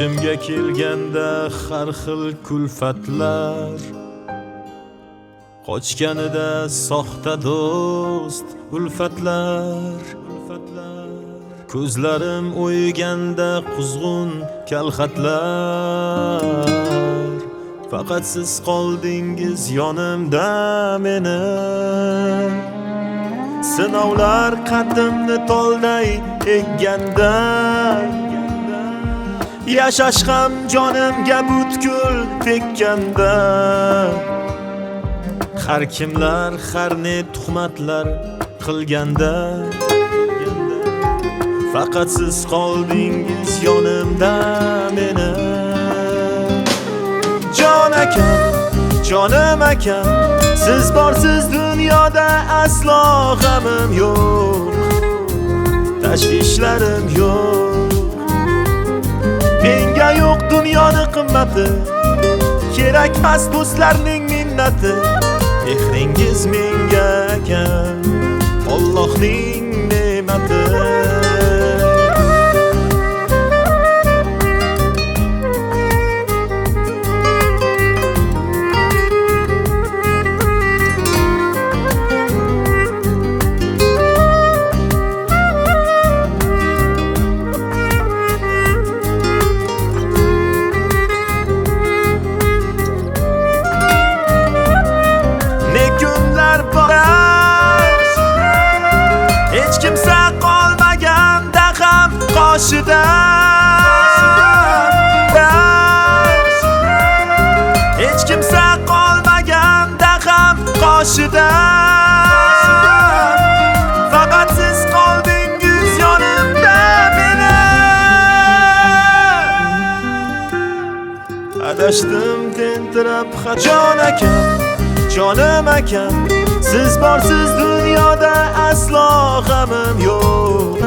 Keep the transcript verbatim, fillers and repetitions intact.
Boshimga kelganda har xil kulfatlar, qochganida soxta do'st ulfatlar. Ko'zlarim o'yganda quzg'un kalxatlar, faqat siz qoldingiz yonimda meni. Sinovlar qaddimni tolday egganda, yashash ham jonimga butkul tekkanda. Har kimlar har ne tuhmatlar qilganda, faqat siz qoldingiz yonimda meni. Jon akam, jonim akam, siz borsiz dunyoda aslo g'amim yo'q, tashvishlarim yo'q. Menga yo'q dunyoning qimmati, kerakmas do'stlarning minnati. Mehringiz menga akam, Allohning ne'mati. Hech kimsa qolmaganda ham qoshida, hech kimsa qolmaganda ham qoshida. Faqat siz qoldingiz yonimda meni. Adashdim tentirab jon akam, jonim akam, siz borsiz dunyoda aslo g'amim yo'q,